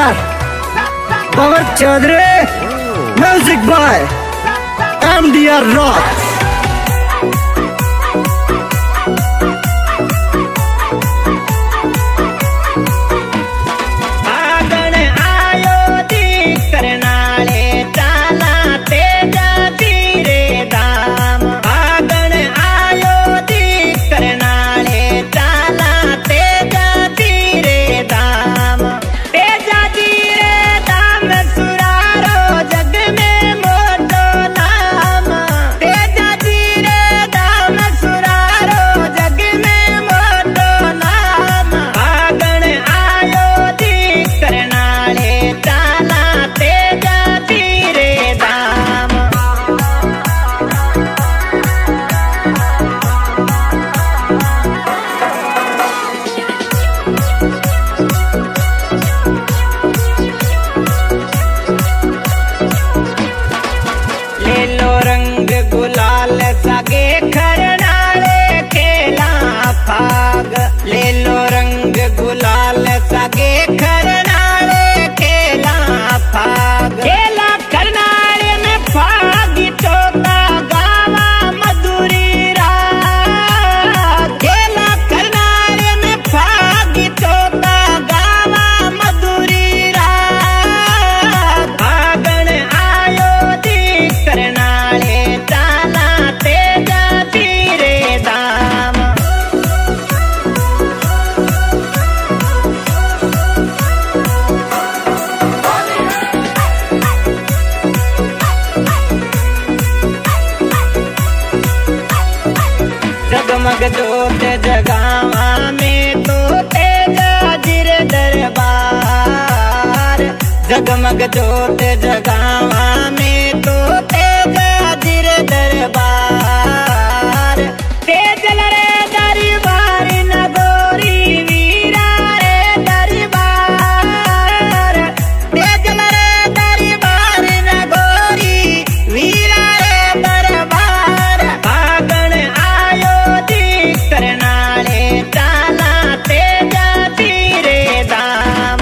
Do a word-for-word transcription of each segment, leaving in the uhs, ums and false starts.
star Pawan Chaudhary, music by M D R Rock. गुलाल सगे खरनाले खेला फाग ले लो रंग गुलाल सगे खरनाले खेला फाग खेला खरनाले में फाग चोता गावा मधुरी राग खेला खरनाले में फाग चोता गावा मधुरी राग फागण आयो दी करनाले जगमग जोत जगावा में तो तेजा जिर दरबार जगमग जोत जगावा में तो तेजा जिर दरबार तेजल रे दरबार नगोरी वीरा रे दरबार तेजल रे दरबार नगोरी वीरा रे दरबार फागण आयो करनाले ताला तेजा तीरे दाम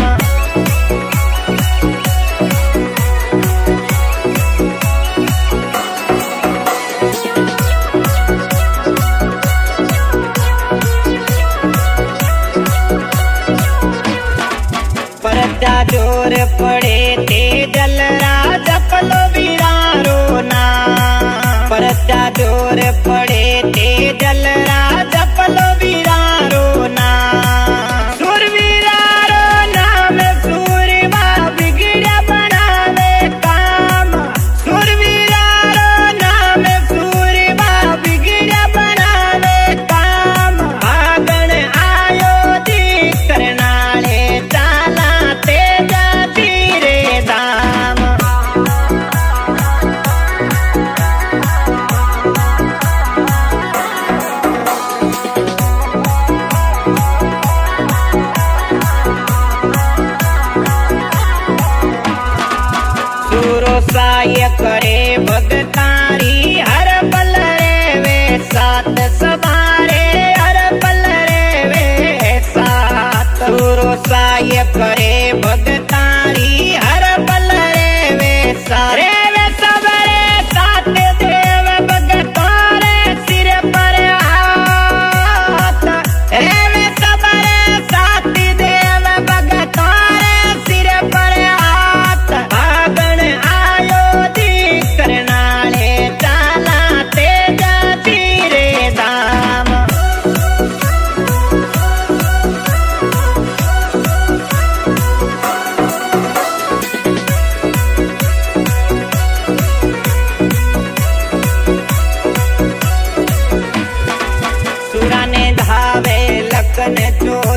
परचा जोर पड़े ते जलरा जपलो बिरारो ना परचा जोर पड़े ते जलरा जपलो बिरारो ना सुर बिरारो नाम सूरवा बिगड़ा बनावे काम सुर बिरारो नाम सूरवा बिगड़ा बनावे काम फागण आयो दी करनाले ताला तेजा तीरे दाम साय करे भगतारी हर पल रे वे साथ सवारे हर पल रे वे साथ सुरो साय करे भगतारी हर पल रे वे सारे वे सबरे साथ देव भगतारे सिर पर हाथ रे वे सबरे साथ देव भगतारे सिर पर हाथ फागण करनाले ताला तेजा तीरे दाम सुराने धावे लखन चो